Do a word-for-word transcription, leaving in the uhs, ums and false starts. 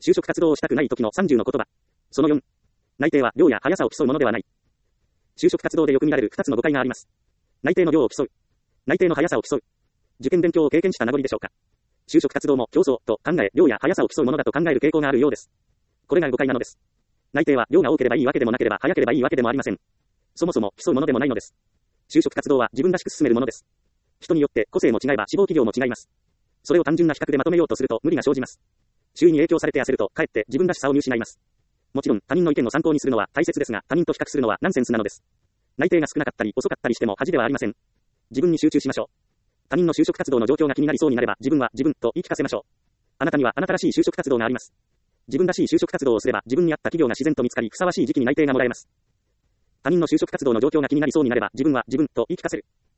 就職活動をしたくない時のさんじゅうの言葉。そのよん。内定は量や速さを競うものではない。就職活動でよく見られるふたつの誤解があります。内定の量を競う。内定の速さを競う。受験勉強を経験した名残でしょうか。就職活動も競争と考え、量や速さを競うものだと考える傾向があるようです。これが誤解なのです。内定は量が多ければいいわけでもなければ速ければいいわけでもありません。そもそも競うものでもないのです。就職活動は自分らしく進めるものです。人によって個性も違えば志望企業も違います。それを単純な比較でまとめようとすると無理が生じます。周囲に影響されて焦るとかえって自分らしさを見失います。もちろん他人の意見を参考にするのは大切ですが、他人と比較するのはナンセンスなのです。内定が少なかったり遅かったりしても恥ではありません。自分に集中しましょう。他人の就職活動の状況が気になりそうになれば自分は自分と言い聞かせましょう。あなたにはあなたらしい就職活動があります。自分らしい就職活動をすれば自分に合った企業が自然と見つかり、ふさわしい時期に内定がもらえます。他人の就職活動の状況が気になりそうになれば自分は自分と言い聞かせる。